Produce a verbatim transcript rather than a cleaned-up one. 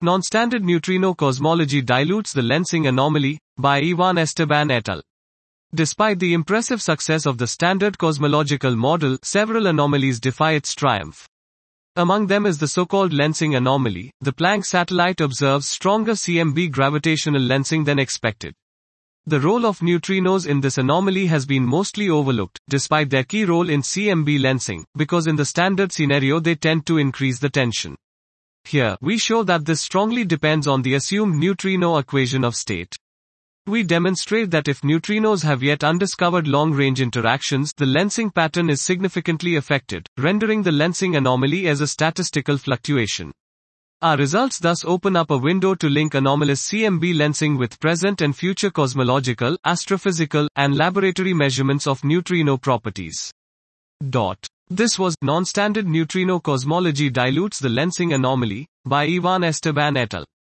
Non-standard neutrino cosmology dilutes the lensing anomaly, by Ivan Esteban et al. Despite the impressive success of the standard cosmological model, several anomalies defy its triumph. Among them is the so-called lensing anomaly. The Planck satellite observes stronger C M B gravitational lensing than expected. The role of neutrinos in this anomaly has been mostly overlooked, despite their key role in C M B lensing, because in the standard scenario they tend to increase the tension. Here, we show that this strongly depends on the assumed neutrino equation of state. We demonstrate that if neutrinos have yet undiscovered long-range interactions, the lensing pattern is significantly affected, rendering the lensing anomaly as a statistical fluctuation. Our results thus open up a window to link anomalous C M B lensing with present and future cosmological, astrophysical, and laboratory measurements of neutrino properties. Dot. This was Non-Standard Neutrino Cosmology Dilutes the Lensing Anomaly, by Ivan Esteban et al.